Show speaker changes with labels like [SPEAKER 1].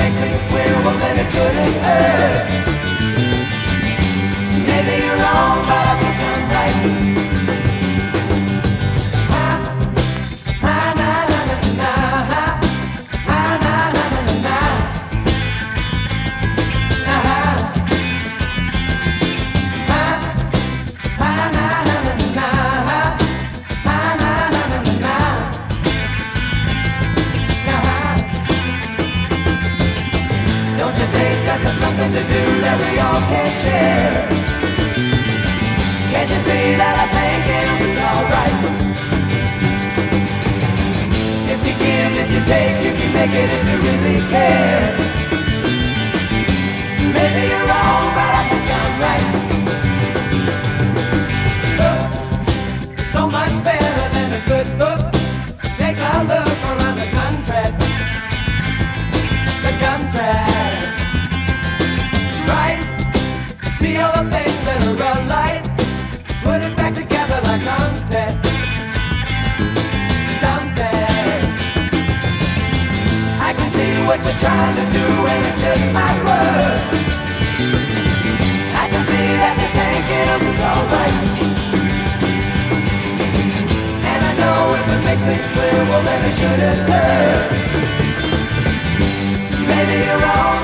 [SPEAKER 1] makes things clear, well then it couldn't hurt. Maybe you're wrong, but I think I'm right. Don't you think that there's something to do that we all can share? Can't you see that I think it'll be alright? If you give, if you take, you can make it if you really care. Maybe you're wrong, but I think I'm right. Look, it's so much better than a good book. Take a look around the country. The country. See all the things that are alike. Put it back together like Dante. I can see what you're trying to do and it just might work. I can see that you think it'll be alright. And I know if it makes things clear, well then it shouldn't hurt. Maybe you're wrong.